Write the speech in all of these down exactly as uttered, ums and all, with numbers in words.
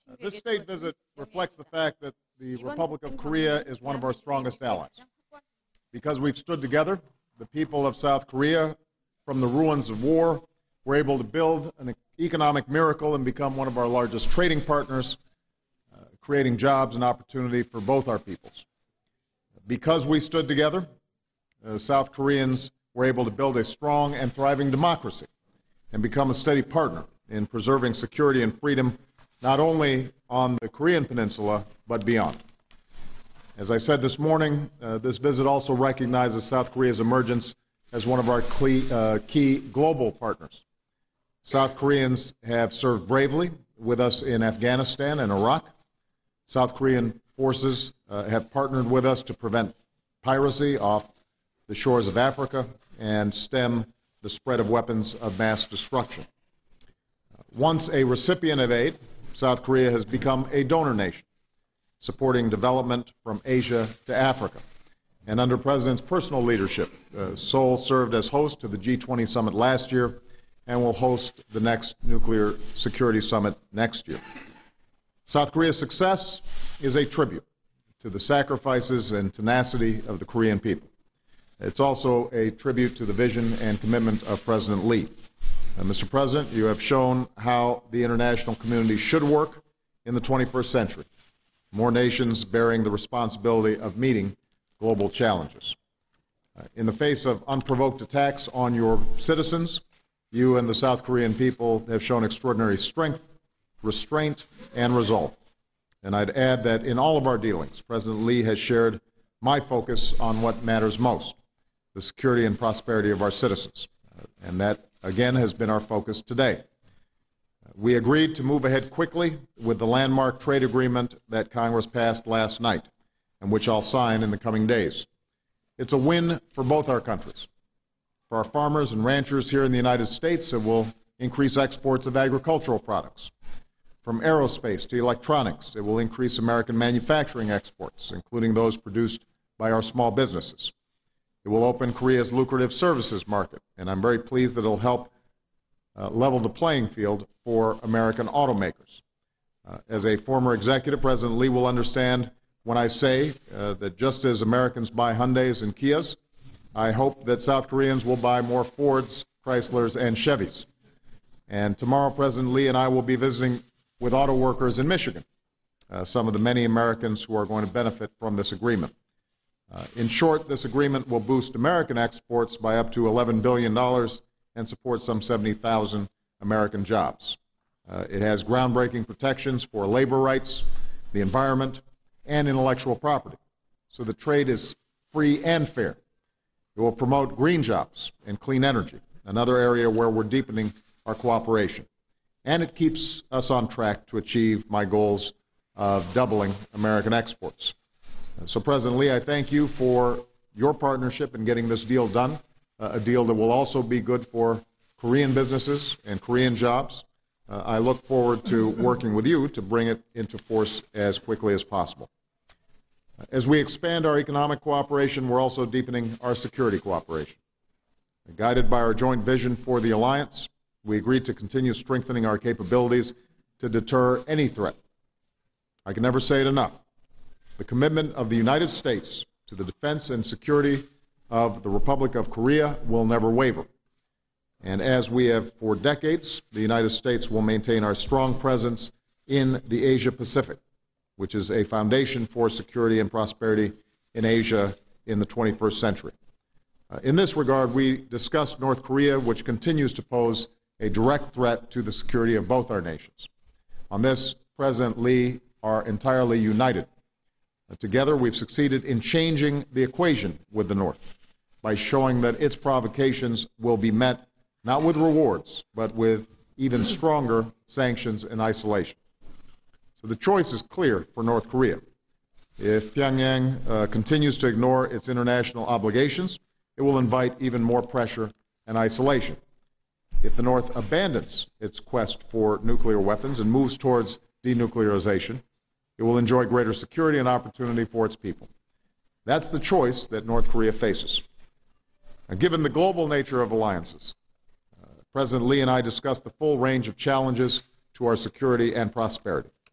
This state visit reflects the fact that the Republic of Korea is one of our strongest allies. Because we've stood together, the people of South Korea, from the ruins of war, were able to build an economic miracle and become one of our largest trading partners, uh, creating jobs and opportunity for both our peoples. Because we stood together, uh, South Koreans were able to build a strong and thriving democracy and become a steady partner in preserving security and freedom not only on the Korean Peninsula, but beyond. As I said this morning, uh, this visit also recognizes South Korea's emergence as one of our key, uh, key global partners. South Koreans have served bravely with us in Afghanistan and Iraq. South Korean forces uh, have partnered with us to prevent piracy off the shores of Africa and stem the spread of weapons of mass destruction. Once a recipient of aid, South Korea has become a donor nation, supporting development from Asia to Africa. And under President's personal leadership, uh, Seoul served as host to the G twenty summit last year and will host the next nuclear security summit next year. South Korea's success is a tribute to the sacrifices and tenacity of the Korean people. It's also a tribute to the vision and commitment of President Lee. Uh, Mister President, you have shown how the international community should work in the twenty-first century. More nations bearing the responsibility of meeting global challenges. Uh, in the face of unprovoked attacks on your citizens, you and the South Korean people have shown extraordinary strength, restraint, and resolve. And I'd add that in all of our dealings, President Lee has shared my focus on what matters most, the security and prosperity of our citizens. Uh, and that, again, has been our focus today. Uh, we agreed to move ahead quickly with the landmark trade agreement that Congress passed last night, and which I'll sign in the coming days. It's a win for both our countries. For our farmers and ranchers here in the United States, it will increase exports of agricultural products. From aerospace to electronics, it will increase American manufacturing exports, including those produced by our small businesses. It will open Korea's lucrative services market, and I'm very pleased that it will help uh, level the playing field for American automakers. Uh, as a former executive, President Lee will understand when I say uh, that just as Americans buy Hyundais and Kias, I hope that South Koreans will buy more Fords, Chryslers, and Chevys. And tomorrow, President Lee and I will be visiting with auto workers in Michigan, uh, some of the many Americans who are going to benefit from this agreement. Uh, in short, this agreement will boost American exports by up to eleven billion dollars and support some seventy thousand American jobs. Uh, it has groundbreaking protections for labor rights, the environment, and intellectual property, so the trade is free and fair. It will promote green jobs and clean energy, another area where we're deepening our cooperation. And it keeps us on track to achieve my goals of doubling American exports. So, President Lee, I thank you for your partnership in getting this deal done, uh, a deal that will also be good for Korean businesses and Korean jobs. Uh, I look forward to working with you to bring it into force as quickly as possible. As we expand our economic cooperation, we're also deepening our security cooperation. Guided by our joint vision for the alliance, we agreed to continue strengthening our capabilities to deter any threat. I can never say it enough. The commitment of the United States to the defense and security of the Republic of Korea will never waver. And as we have for decades, the United States will maintain our strong presence in the Asia-Pacific, which is a foundation for security and prosperity in Asia in the twenty-first century. Uh, in this regard, we discussed North Korea, which continues to pose a direct threat to the security of both our nations. On this, President Lee are entirely united. Uh, together, we've succeeded in changing the equation with the North by showing that its provocations will be met not with rewards, but with even stronger sanctions and isolation. So the choice is clear for North Korea. If Pyongyang uh, continues to ignore its international obligations, it will invite even more pressure and isolation. If the North abandons its quest for nuclear weapons and moves towards denuclearization, it will enjoy greater security and opportunity for its people. That's the choice that North Korea faces. Now, given the global nature of alliances, uh, President Lee and I discussed the full range of challenges to our security and prosperity.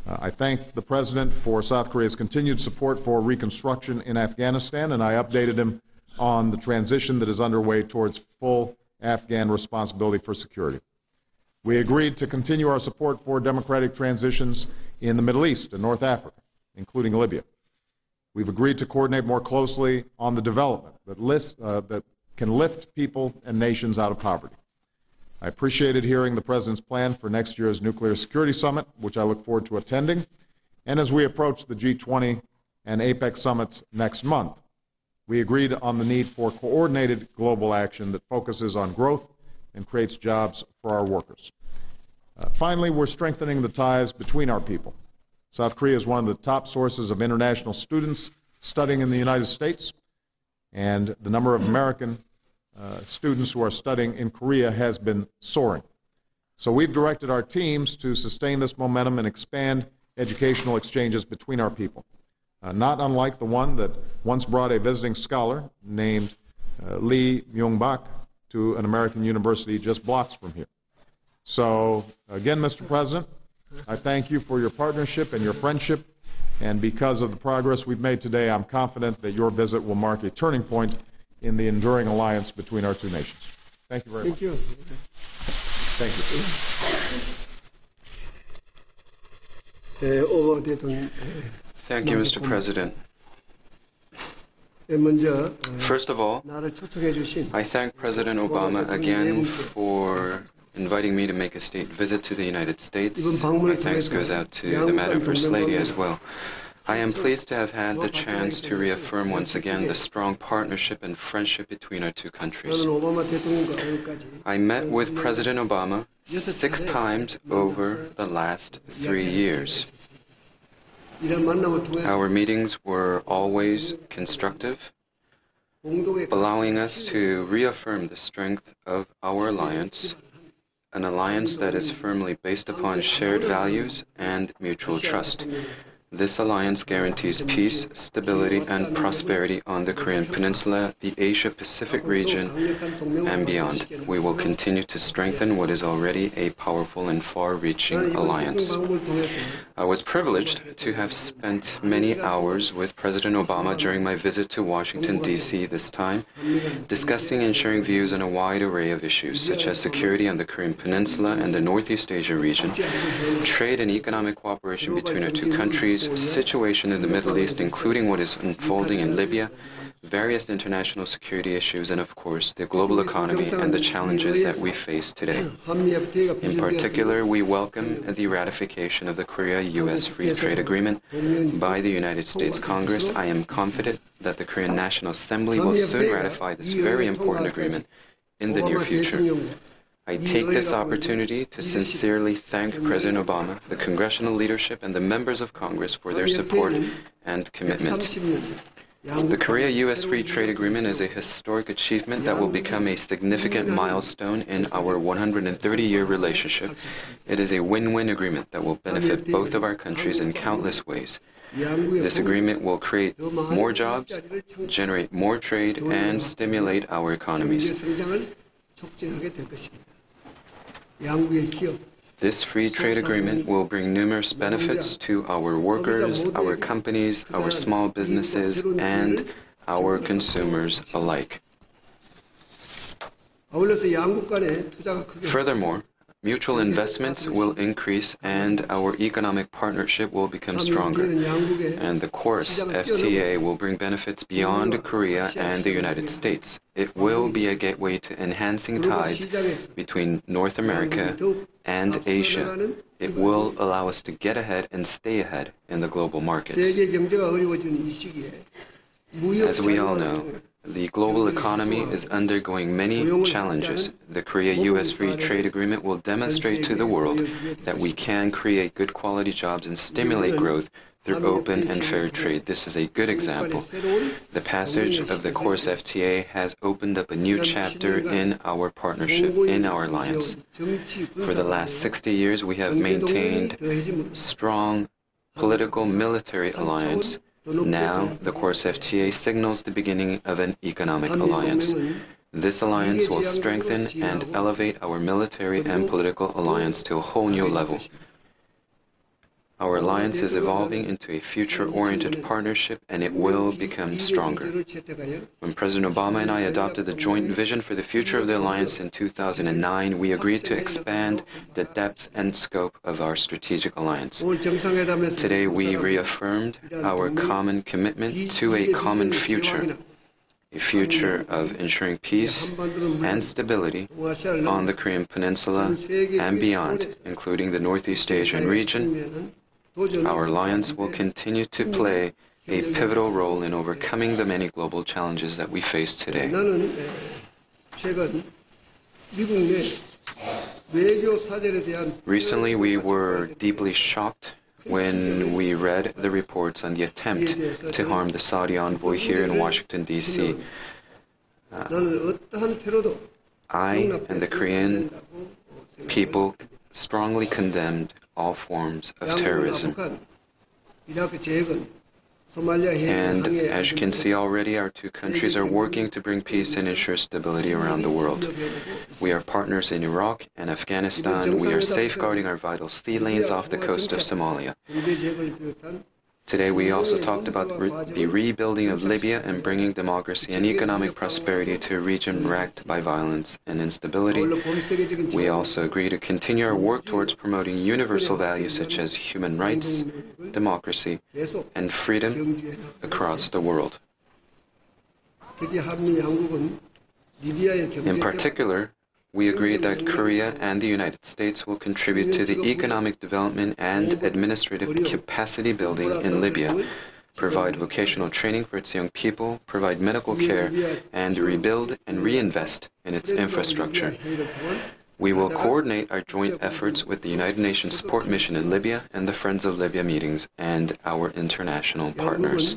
Uh, I thank the President for South Korea's continued support for reconstruction in Afghanistan, and I updated him on the transition that is underway towards full Afghan responsibility for security. We agreed to continue our support for democratic transitions in the Middle East and North Africa, including Libya. We've agreed to coordinate more closely on the development that, list, uh, that can lift people and nations out of poverty. I appreciated hearing the President's plan for next year's Nuclear Security Summit, which I look forward to attending. And as we approach the G twenty and APEC summits next month, we agreed on the need for coordinated global action that focuses on growth and creates jobs for our workers. Uh, finally, we're strengthening the ties between our people. South Korea is one of the top sources of international students studying in the United States, and the number of American uh, students who are studying in Korea has been soaring. So we've directed our teams to sustain this momentum and expand educational exchanges between our people, uh, not unlike the one that once brought a visiting scholar named uh, Lee Myung-bak to an American university just blocks from here. So, again, Mister President, I thank you for your partnership and your friendship, and because of the progress we've made today, I'm confident that your visit will mark a turning point in the enduring alliance between our two nations. Thank you very much. Thank you. Thank you. Thank you, Mister President. First of all, I thank President Obama again for inviting me to make a state visit to the United States. My thanks goes out to the Madam First Lady as well. I am pleased to have had the chance to reaffirm once again the strong partnership and friendship between our two countries. I met with President Obama six times over the last three years. Our meetings were always constructive, allowing us to reaffirm the strength of our alliance, an alliance that is firmly based upon shared values and mutual trust. This alliance guarantees peace, stability, and prosperity on the Korean Peninsula, the Asia-Pacific region, and beyond. We will continue to strengthen what is already a powerful and far-reaching alliance. I was privileged to have spent many hours with President Obama during my visit to Washington, D C this time, discussing and sharing views on a wide array of issues, such as security on the Korean Peninsula and the Northeast Asia region, trade and economic cooperation between our two countries, situation in the Middle East, including what is unfolding in Libya, various international security issues, and of course, the global economy and the challenges that we face today. In particular, we welcome the ratification of the Korea-U S Free Trade Agreement by the United States Congress. I am confident that the Korean National Assembly will soon ratify this very important agreement in the near future. I take this opportunity to sincerely thank President Obama, the congressional leadership, and the members of Congress for their support and commitment. The Korea-U S Free Trade Agreement is a historic achievement that will become a significant milestone in our one hundred thirty year relationship. It is a win-win agreement that will benefit both of our countries in countless ways. This agreement will create more jobs, generate more trade, and stimulate our economies. This free trade agreement will bring numerous benefits to our workers, our companies, our small businesses, and our consumers alike. Furthermore, mutual investments will increase and our economic partnership will become stronger. And the course F T A will bring benefits beyond Korea and the United States. It will be a gateway to enhancing ties between North America and Asia. It will allow us to get ahead and stay ahead in the global markets. As we all know, the global economy is undergoing many challenges. The Korea-U S Free Trade Agreement will demonstrate to the world that we can create good quality jobs and stimulate growth through open and fair trade. This is a good example. The passage of the course F T A has opened up a new chapter in our partnership, in our alliance. For the last sixty years, we have maintained strong political military alliance. Now, the course F T A signals the beginning of an economic alliance. This alliance will strengthen and elevate our military and political alliance to a whole new level. Our alliance is evolving into a future-oriented partnership, and it will become stronger. When President Obama and I adopted the joint vision for the future of the alliance in two thousand nine, we agreed to expand the depth and scope of our strategic alliance. Today, we reaffirmed our common commitment to a common future, a future of ensuring peace and stability on the Korean Peninsula and beyond, including the Northeast Asian region. Our alliance will continue to play a pivotal role in overcoming the many global challenges that we face today. Recently, we were deeply shocked when we read the reports on the attempt to harm the Saudi envoy here in Washington, D C Uh, I and the Korean people strongly condemned all forms of terrorism. And as you can see already, our two countries are working to bring peace and ensure stability around the world. We are partners in Iraq and Afghanistan. We are safeguarding our vital sea lanes off the coast of Somalia. Today we also talked about re the rebuilding of Libya and bringing democracy and economic prosperity to a region racked by violence and instability. We also agree to continue our work towards promoting universal values such as human rights, democracy, and freedom across the world. In particular, we agreed that Korea and the United States will contribute to the economic development and administrative capacity building in Libya, provide vocational training for its young people, provide medical care, and rebuild and reinvest in its infrastructure. We will coordinate our joint efforts with the United Nations Support Mission in Libya and the Friends of Libya meetings and our international partners.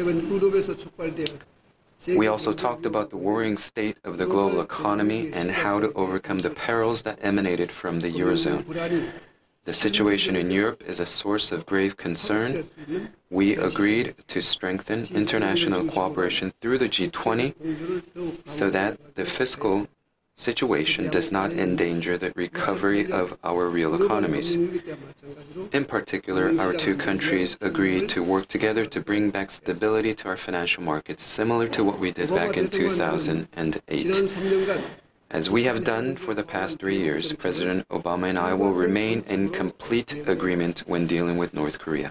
We also talked about the worrying state of the global economy and how to overcome the perils that emanated from the Eurozone. The situation in Europe is a source of grave concern. We agreed to strengthen international cooperation through the G twenty so that the fiscal situation does not endanger the recovery of our real economies. In particular, our two countries agreed to work together to bring back stability to our financial markets, similar to what we did back in two thousand eight. As we have done for the past three years, President Obama and I will remain in complete agreement when dealing with North Korea.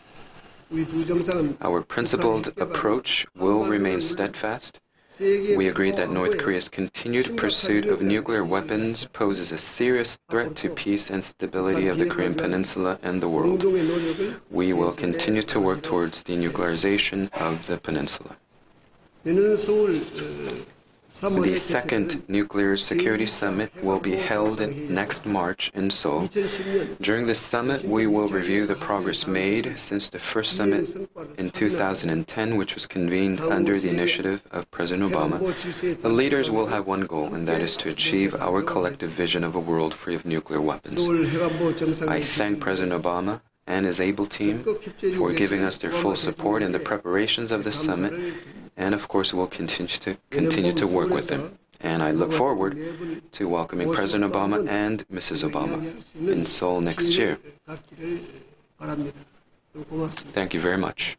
Our principled approach will remain steadfast. We agreed that North Korea's continued pursuit of nuclear weapons poses a serious threat to peace and stability of the Korean Peninsula and the world. We will continue to work towards denuclearization of the peninsula. The second Nuclear Security Summit will be held in next March in Seoul. During this summit, we will review the progress made since the first summit in two thousand ten, which was convened under the initiative of President Obama. The leaders will have one goal, and that is to achieve our collective vision of a world free of nuclear weapons. I thank President Obama and his able team for giving us their full support in the preparations of the summit, and of course we'll continue to continue to work with them. And I look forward to welcoming President Obama and Missus Obama in Seoul next year. Thank you very much.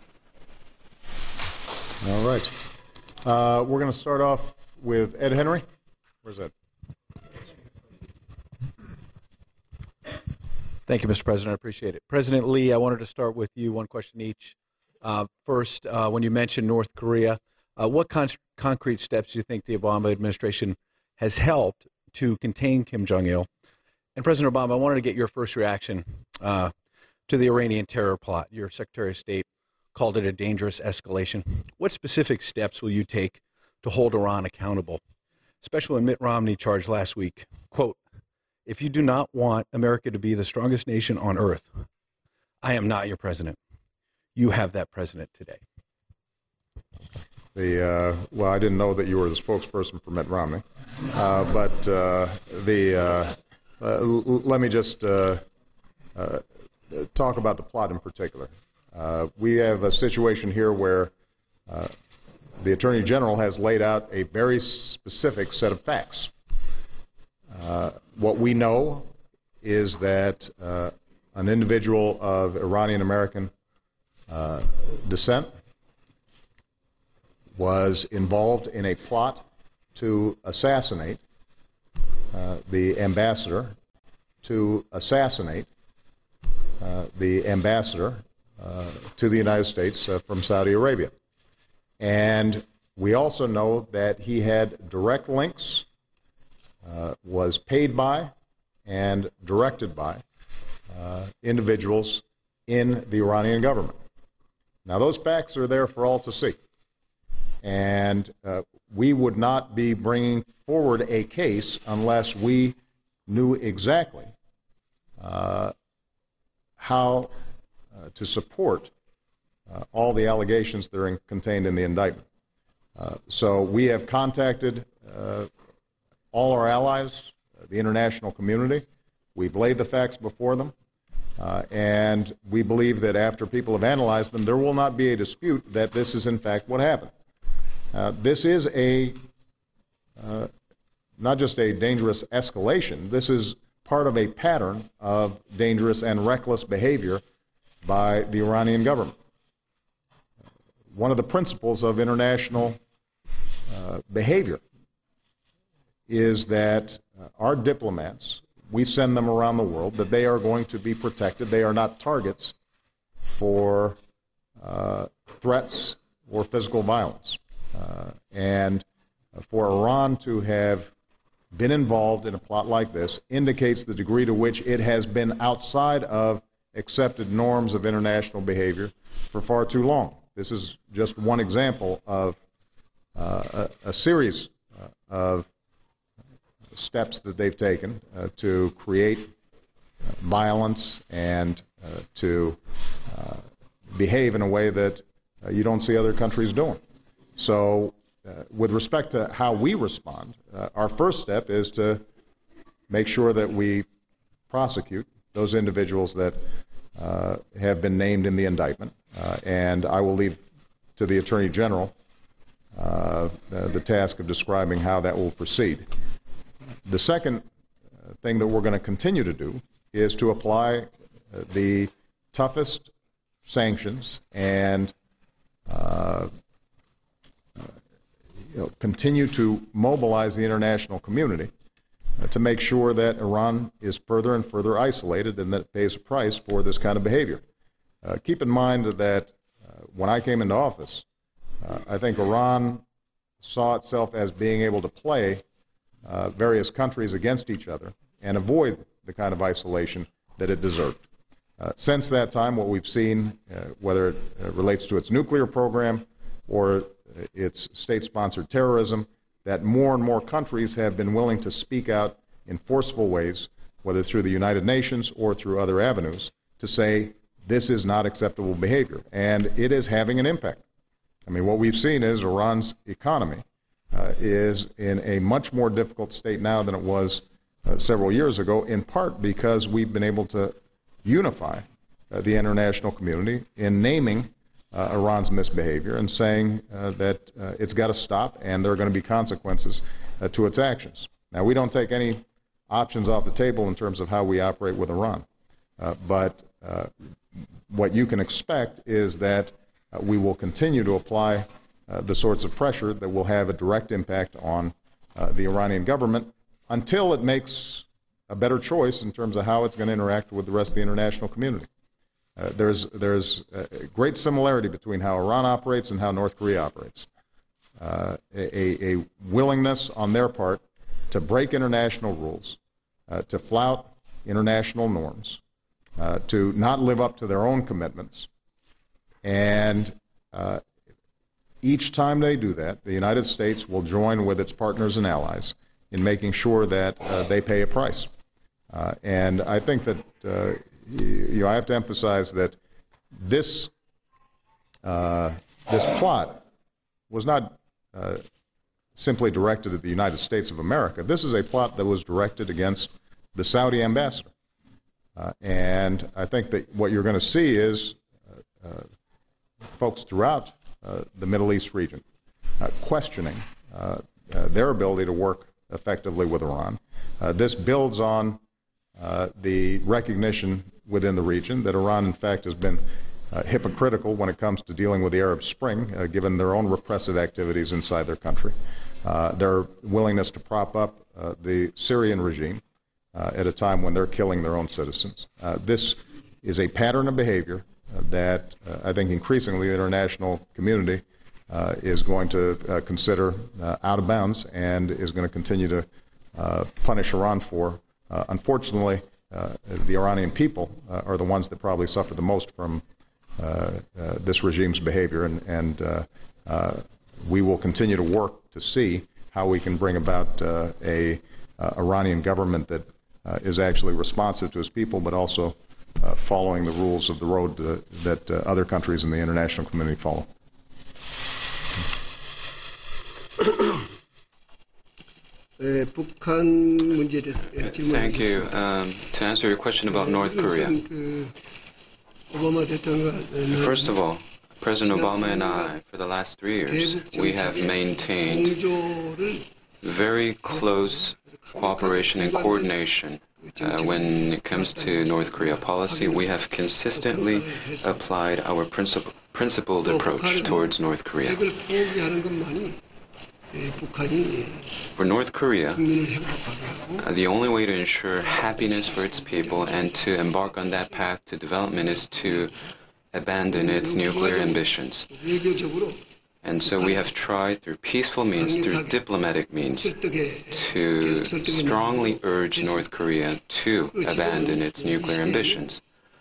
All right. Uh, we're going to start off with Ed Henry. Where's Ed? Thank you, Mister President. I appreciate it. President Lee, I wanted to start with you, one question each. Uh, first, uh, when you mentioned North Korea, uh, what con concrete steps do you think the Obama administration has helped to contain Kim Jong-il? And President Obama, I wanted to get your first reaction uh, to the Iranian terror plot. Your Secretary of State called it a dangerous escalation. What specific steps will you take to hold Iran accountable? Especially when Mitt Romney charged last week, quote, "If you do not want America to be the strongest nation on earth, I am not your president. You have that president today." The uh, well, I didn't know that you were the spokesperson for Mitt Romney, uh, but uh, the uh, uh, let me just uh, uh, talk about the plot in particular. Uh, we have a situation here where uh, the Attorney General has laid out a very specific set of facts. Uh, what we know is that uh, an individual of Iranian-American uh, descent, was involved in a plot to assassinate uh, the ambassador, to assassinate uh, the ambassador uh, to the United States uh, from Saudi Arabia. And we also know that he had direct links, uh, was paid by and directed by uh, individuals in the Iranian government. Now, those facts are there for all to see. And uh, we would not be bringing forward a case unless we knew exactly uh, how uh, to support uh, all the allegations that are in, contained in the indictment. Uh, so we have contacted uh, all our allies, uh, the international community. We've laid the facts before them. Uh, and we believe that after people have analyzed them, there will not be a dispute that this is in fact what happened. Uh, this is a, uh, not just a dangerous escalation, this is part of a pattern of dangerous and reckless behavior by the Iranian government. One of the principles of international uh, behavior is that uh, our diplomats, we send them around the world, that they are going to be protected. They are not targets for uh, threats or physical violence. Uh, and for Iran to have been involved in a plot like this indicates the degree to which it has been outside of accepted norms of international behavior for far too long. This is just one example of uh, a, a series uh, of steps that they've taken uh, to create uh, violence and uh, to uh, behave in a way that uh, you don't see other countries doing. So uh, with respect to how we respond, uh, our first step is to make sure that we prosecute those individuals that uh, have been named in the indictment. Uh, and I will leave to the Attorney General uh, the, the task of describing how that will proceed. The second thing that we're going to continue to do is to apply uh, the toughest sanctions and uh, you know, continue to mobilize the international community uh, to make sure that Iran is further and further isolated and that it pays a price for this kind of behavior. Uh, keep in mind that uh, when I came into office, uh, I think Iran saw itself as being able to play uh, various countries against each other and avoid the kind of isolation that it deserved. Uh, since that time, what we've seen, uh, whether it uh, relates to its nuclear program or its state-sponsored terrorism, that more and more countries have been willing to speak out in forceful ways, whether through the United Nations or through other avenues, to say this is not acceptable behavior. And it is having an impact. I mean, what we've seen is Iran's economy uh, is in a much more difficult state now than it was uh, several years ago, in part because we've been able to unify uh, the international community in naming uh, Iran's misbehavior and saying uh, that uh, it's got to stop and there are going to be consequences uh, to its actions. Now, we don't take any options off the table in terms of how we operate with Iran, uh, but uh, what you can expect is that uh, we will continue to apply uh, the sorts of pressure that will have a direct impact on uh, the Iranian government until it makes a better choice in terms of how it's going to interact with the rest of the international community. Uh, there's there's a great similarity between how Iran operates and how North Korea operates. Uh, a, a willingness on their part to break international rules, uh, to flout international norms, uh, to not live up to their own commitments. And uh, each time they do that, the United States will join with its partners and allies in making sure that uh, they pay a price. Uh, and I think that uh, you, you know, I have to emphasize that this uh, this plot was not uh, simply directed at the United States of America. This is a plot that was directed against the Saudi ambassador. Uh, and I think that what you're going to see is uh, uh, folks throughout uh, the Middle East region uh, questioning uh, uh, their ability to work effectively with Iran. Uh, this builds on uh, the recognition within the region that Iran, in fact, has been uh, hypocritical when it comes to dealing with the Arab Spring, uh, given their own repressive activities inside their country. Uh, their willingness to prop up uh, the Syrian regime uh, at a time when they're killing their own citizens. Uh, this is a pattern of behavior uh, that uh, I think increasingly the international community uh, is going to uh, consider uh, out of bounds and is going to continue to uh, punish Iran for. Uh, unfortunately, uh, the Iranian people uh, are the ones that probably suffer the most from uh, uh, this regime's behavior, and, and uh, uh, we will continue to work to see how we can bring about uh, a uh, Iranian government that uh, is actually responsive to its people, but also uh, following the rules of the road uh, that uh, other countries in the international community follow. Thank you. Um, to answer your question about North Korea, first of all, President Obama and I, for the last three years, we have maintained very close cooperation and coordination uh, when it comes to North Korea policy. We have consistently applied our princip principled approach towards North Korea. For North Korea, uh, the only way to ensure happiness for its people and to embark on that path to development is to abandon its nuclear ambitions. And so we have tried through peaceful means, through diplomatic means, to strongly urge North Korea to abandon its nuclear ambitions.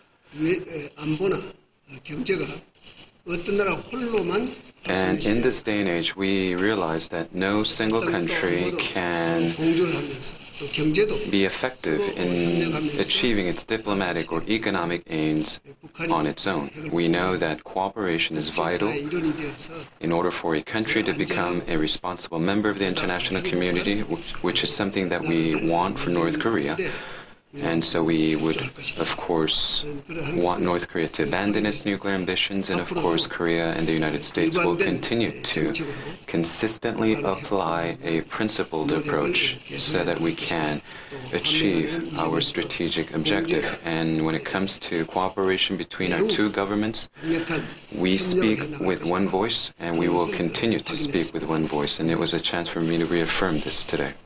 And in this day and age, we realize that no single country can be effective in achieving its diplomatic or economic aims on its own. We know that cooperation is vital in order for a country to become a responsible member of the international community, which is something that we want for North Korea. And so we would, of course, want North Korea to abandon its nuclear ambitions, and of course Korea and the United States will continue to consistently apply a principled approach so that we can achieve our strategic objective. And when it comes to cooperation between our two governments, we speak with one voice, and we will continue to speak with one voice. And it was a chance for me to reaffirm this today.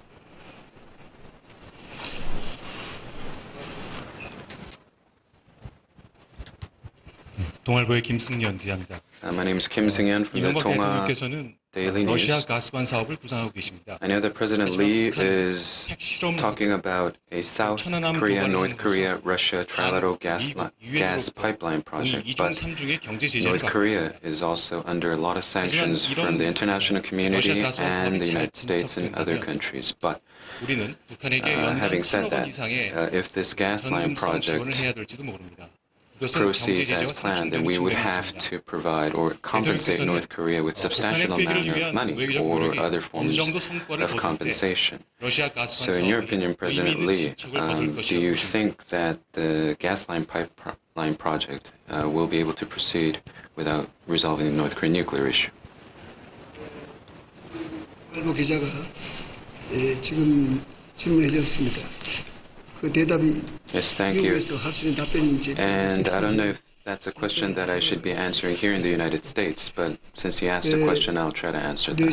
동아일보의 김승연 기자입니다. Uh, my name is Kim Seung-yeon from the Donga Daily News. 러시아 가스관 사업을 구상하고 계십니다. I know that President Lee is talking about a South Korea, North Korea, Russia trilateral gas, gas pipeline project, but North Korea is also under a lot of sanctions from the international community and the United States and other countries. But uh, having said that, uh, if this gas line project proceeds as planned, then we would have to provide or compensate North Korea with substantial amount of money or other forms of compensation. So in your opinion, President Lee, um, do you think that the gas line pipeline project uh, will be able to proceed without resolving the North Korean nuclear issue? Yes, thank you. And I don't know if that's a question that I should be answering here in the United States, but since you asked a question, I'll try to answer that.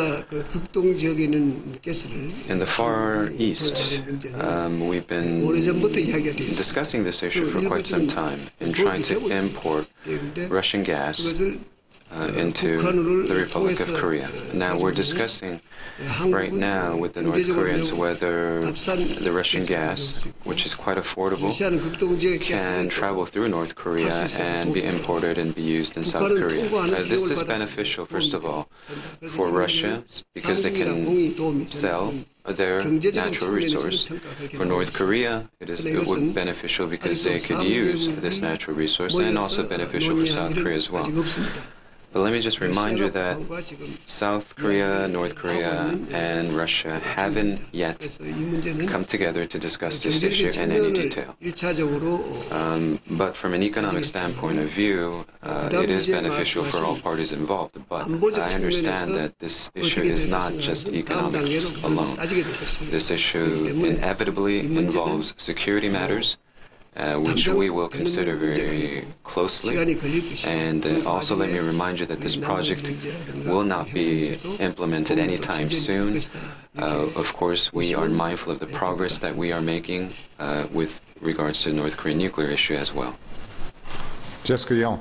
In the Far East, um, we've been discussing this issue for quite some time in trying to import Russian gas Uh, into the Republic of Korea. Now we're discussing right now with the North Koreans whether the Russian gas, which is quite affordable, can travel through North Korea and be imported and be used in South Korea. Uh, this is beneficial, first of all, for Russia because they can sell their natural resource. For North Korea, it is it would be beneficial because they could use this natural resource, and also beneficial for South Korea as well. But let me just remind you that South Korea, North Korea, and Russia haven't yet come together to discuss this issue in any detail. Um, but from an economic standpoint of view, uh, it is beneficial for all parties involved. But I understand that this issue is not just economics alone. This issue inevitably involves security matters, Uh, which we will consider very closely. And uh, also let me remind you that this project will not be implemented anytime soon. Uh, of course, we are mindful of the progress that we are making uh, with regards to the North Korean nuclear issue as well. Jessica Yellen.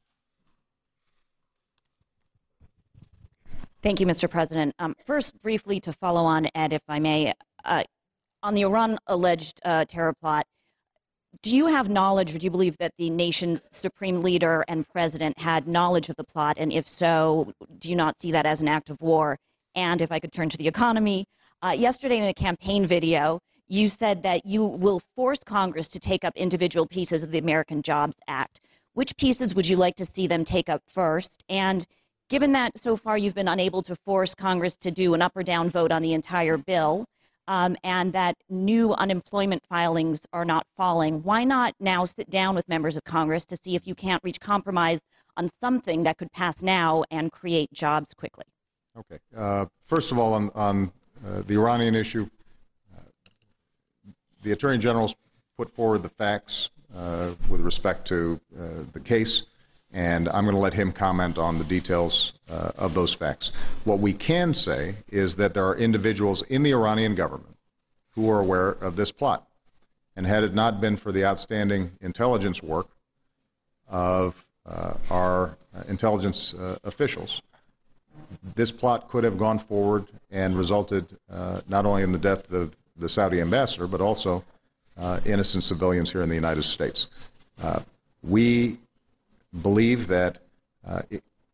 Thank you, Mister President. Um, first, briefly to follow on, Ed, if I may, uh, on the Iran-alleged uh, terror plot, do you have knowledge, or do you believe that the nation's supreme leader and president had knowledge of the plot? And if so, do you not see that as an act of war? And if I could turn to the economy, uh, yesterday in a campaign video, you said that you will force Congress to take up individual pieces of the American Jobs Act. Which pieces would you like to see them take up first? And given that so far you've been unable to force Congress to do an up or down vote on the entire bill, Um, and that new unemployment filings are not falling, why not now sit down with members of Congress to see if you can't reach compromise on something that could pass now and create jobs quickly? Okay. Uh, first of all, on, on uh, the Iranian issue, uh, the Attorney General's put forward the facts uh, with respect to uh, the case, and I'm going to let him comment on the details uh, of those facts. What we can say is that there are individuals in the Iranian government who are aware of this plot. And had it not been for the outstanding intelligence work of uh, our uh, intelligence uh, officials, this plot could have gone forward and resulted uh, not only in the death of the Saudi ambassador, but also uh, innocent civilians here in the United States. Uh, we believe that uh,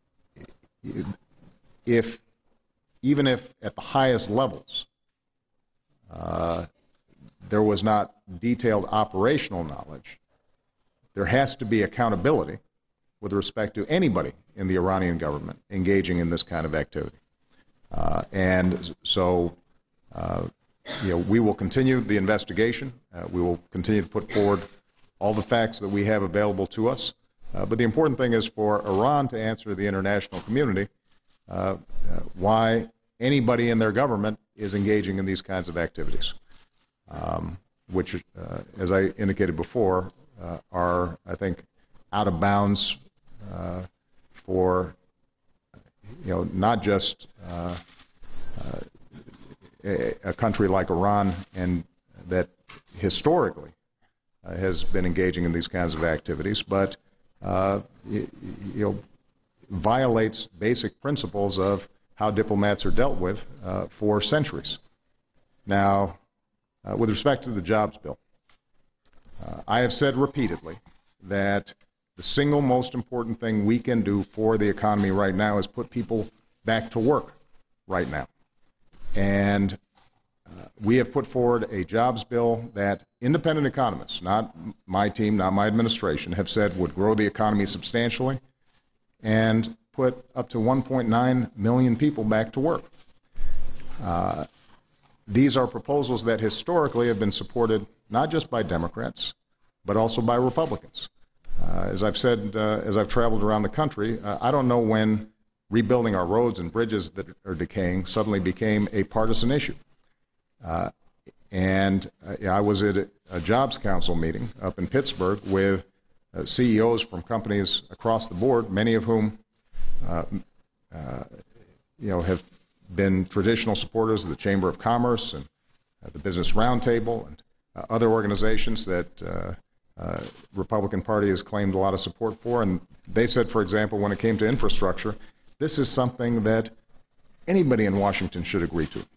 if, even if at the highest levels, uh, there was not detailed operational knowledge, there has to be accountability with respect to anybody in the Iranian government engaging in this kind of activity. Uh, and so, uh, you know, we will continue the investigation. Uh, we will continue to put forward all the facts that we have available to us. Uh, but the important thing is for Iran to answer the international community uh, uh, why anybody in their government is engaging in these kinds of activities, um, which, uh, as I indicated before, uh, are, I think, out of bounds uh, for, you know, not just uh, uh, a, a country like Iran, and that historically uh, has been engaging in these kinds of activities, but Uh, you, you know, violates basic principles of how diplomats are dealt with uh, for centuries. Now, uh, with respect to the jobs bill, uh, I have said repeatedly that the single most important thing we can do for the economy right now is put people back to work right now. And uh, we have put forward a jobs bill that independent economists, not my team, not my administration, have said would grow the economy substantially and put up to one point nine million people back to work. Uh, these are proposals that historically have been supported not just by Democrats, but also by Republicans. Uh, as I've said, uh, as I've traveled around the country, uh, I don't know when rebuilding our roads and bridges that are decaying suddenly became a partisan issue. Uh, and uh, I was at a, a Jobs Council meeting up in Pittsburgh with uh, C E Os from companies across the board, many of whom uh, uh, you know, have been traditional supporters of the Chamber of Commerce and uh, the Business Roundtable and uh, other organizations that uh, uh, Republican Party has claimed a lot of support for. And they said, for example, when it came to infrastructure, this is something that anybody in Washington should agree to.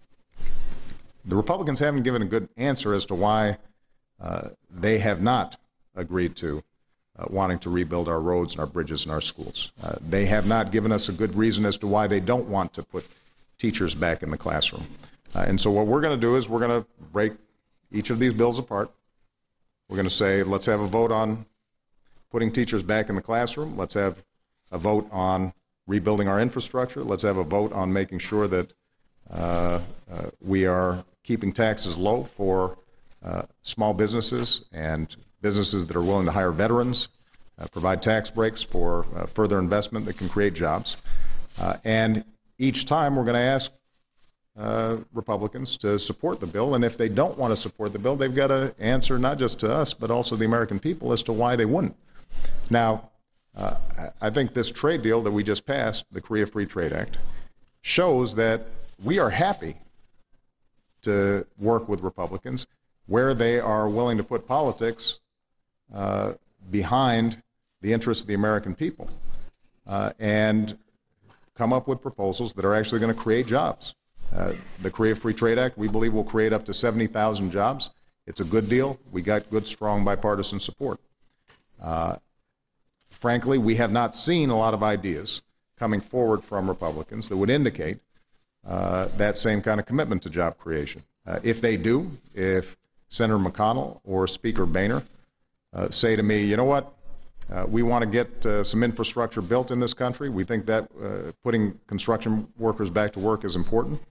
The Republicans haven't given a good answer as to why uh, they have not agreed to uh, wanting to rebuild our roads and our bridges and our schools. Uh, they have not given us a good reason as to why they don't want to put teachers back in the classroom. Uh, and so what we're going to do is we're going to break each of these bills apart. We're going to say, let's have a vote on putting teachers back in the classroom. Let's have a vote on rebuilding our infrastructure. Let's have a vote on making sure that uh, uh, we are keeping taxes low for uh, small businesses and businesses that are willing to hire veterans, uh, provide tax breaks for uh, further investment that can create jobs. Uh, and each time we're going to ask uh, Republicans to support the bill, and if they don't want to support the bill, they've got to answer not just to us, but also the American people as to why they wouldn't. Now, uh, I think this trade deal that we just passed, the Korea Free Trade Act, shows that we are happy to work with Republicans where they are willing to put politics uh, behind the interests of the American people uh, and come up with proposals that are actually going to create jobs. Uh, the Korea Free Trade Act, we believe, will create up to seventy thousand jobs. It's a good deal. We got good, strong bipartisan support. Uh, frankly, we have not seen a lot of ideas coming forward from Republicans that would indicate uh, that same kind of commitment to job creation. Uh, if they do, if Senator McConnell or Speaker Boehner uh, say to me, you know what, uh, we want to get uh, some infrastructure built in this country, we think that uh, putting construction workers back to work is important,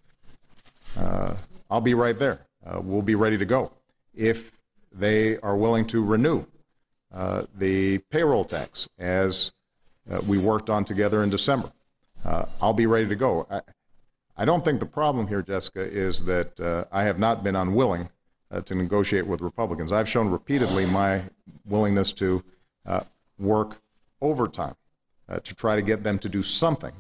uh, I'll be right there. Uh, we'll be ready to go. If they are willing to renew uh, the payroll tax as uh, we worked on together in December, uh, I'll be ready to go. I, I don't think the problem here, Jessica, is that uh, I have not been unwilling uh, to negotiate with Republicans. I've shown repeatedly my willingness to uh, work overtime uh, to try to get them to do something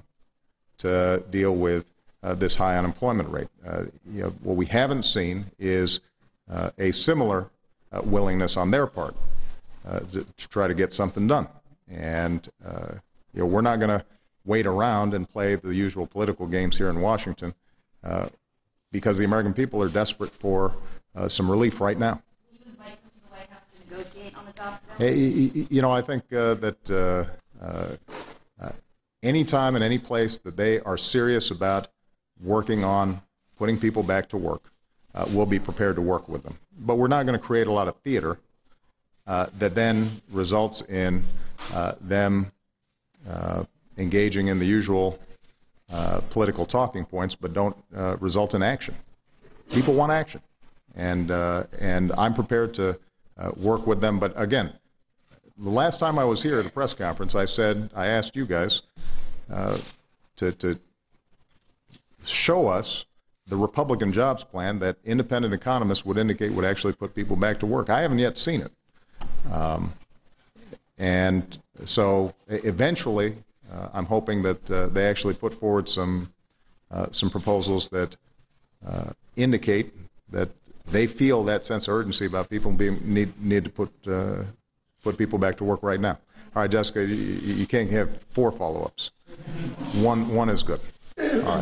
to deal with uh, this high unemployment rate. Uh, you know, what we haven't seen is uh, a similar uh, willingness on their part uh, to, to try to get something done. And uh, you know, we're not going to wait around and play the usual political games here in Washington uh, because the American people are desperate for uh, some relief right now. Will you invite them to the White House to negotiate on the jobs bill? Hey, you know, I think uh, that uh, uh, uh, any time and any place that they are serious about working on putting people back to work, uh, we'll be prepared to work with them. But we're not going to create a lot of theater uh, that then results in uh, them uh, engaging in the usual uh, political talking points, but don't uh, result in action. People want action, and uh, and I'm prepared to uh, work with them. But again, the last time I was here at a press conference, I said I asked you guys uh, to to show us the Republican jobs plan that independent economists would indicate would actually put people back to work. I haven't yet seen it, um, and so eventually. Uh, I'm hoping that uh, they actually put forward some uh, some proposals that uh, indicate that they feel that sense of urgency about people being need need to put uh, put people back to work right now. All right, Jessica, you, you can't have four follow-ups. One one is good. All right.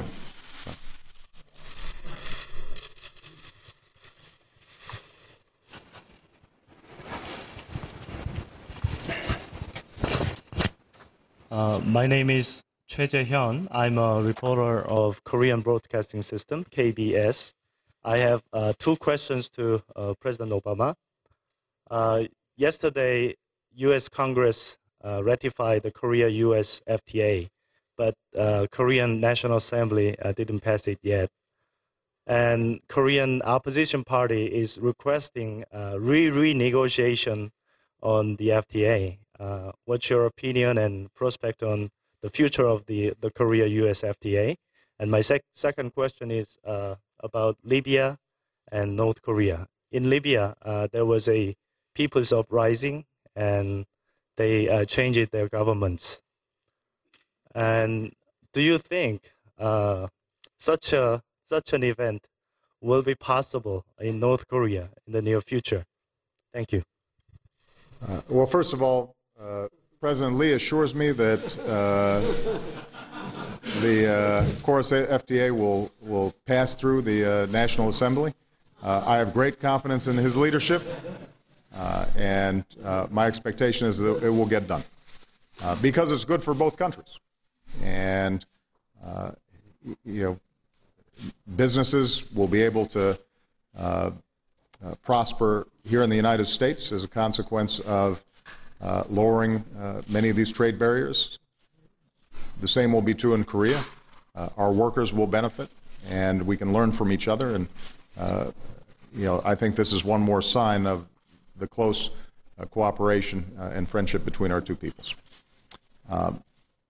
Uh, my name is Choi Jae-hyun. I'm a reporter of Korean Broadcasting System, K B S. I have uh, two questions to uh, President Obama. Uh, yesterday, U S Congress uh, ratified the Korea-U S F T A, but uh, Korean National Assembly uh, didn't pass it yet. And Korean opposition party is requesting uh, re-renegotiation on the F T A. Uh, what's your opinion and prospect on the future of the, the Korea-U S F T A? And my sec second question is uh, about Libya and North Korea. In Libya, uh, there was a people's uprising, and they uh, changed their governments. And do you think uh, such a such an event will be possible in North Korea in the near future? Thank you. Uh, well, first of all, uh, President Lee assures me that uh, the, uh, of course, F T A will, will pass through the uh, National Assembly. Uh, I have great confidence in his leadership, uh, and uh, my expectation is that it will get done uh, because it's good for both countries. And, uh, you know, businesses will be able to uh, uh, prosper here in the United States as a consequence of Uh, lowering uh, many of these trade barriers. the same will be true in Korea. Uh, our workers will benefit, and we can learn from each other. And uh, you know, I think this is one more sign of the close uh, cooperation uh, and friendship between our two peoples. Um,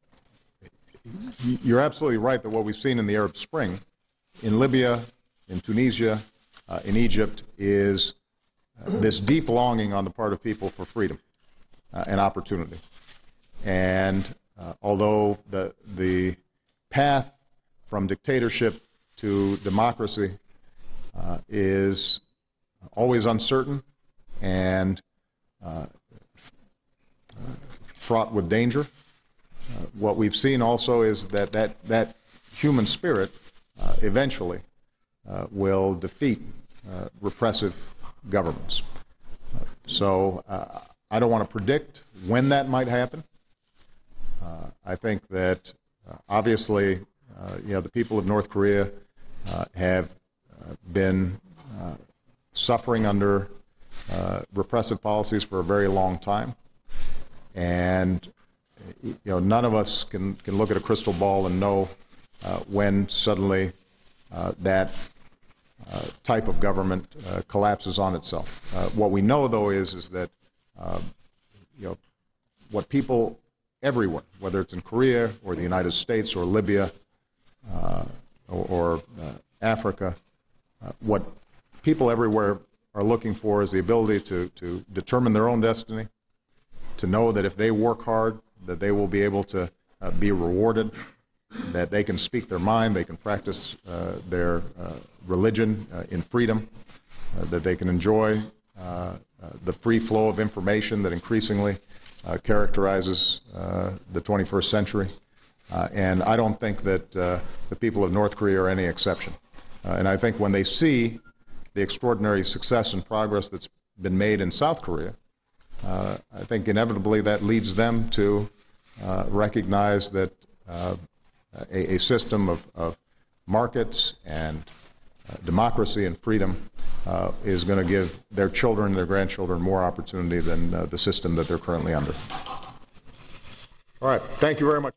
you're absolutely right that what we've seen in the Arab Spring, in Libya, in Tunisia, uh, in Egypt, is uh, this deep longing on the part of people for freedom uh, and opportunity. And uh, although the the path from dictatorship to democracy uh, is always uncertain and uh, fraught with danger, uh, what we've seen also is that that, that human spirit uh, eventually uh, will defeat uh, repressive governments. Uh, so uh, I don't want to predict when that might happen. Uh, I think that uh, obviously, uh, you know, the people of North Korea uh, have uh, been uh, suffering under uh, repressive policies for a very long time, and you know, none of us can can look at a crystal ball and know uh, when suddenly uh, that uh, type of government uh, collapses on itself. Uh, what we know, though, is is that uh, you know, what people everywhere, whether it's in Korea or the United States or Libya uh, or, or uh, Africa, uh, what people everywhere are looking for is the ability to, to determine their own destiny, to know that if they work hard, that they will be able to uh, be rewarded, that they can speak their mind, they can practice uh, their uh, religion uh, in freedom, uh, that they can enjoy uh, uh, the free flow of information that increasingly Uh, characterizes uh, the twenty-first century, uh, and I don't think that uh, the people of North Korea are any exception. Uh, and I think when they see the extraordinary success and progress that's been made in South Korea, uh, I think inevitably that leads them to uh, recognize that uh, a, a system of, of markets and uh, democracy and freedom Uh, is going to give their children, their grandchildren, more opportunity than uh, the system that they're currently under. All right. Thank you very much.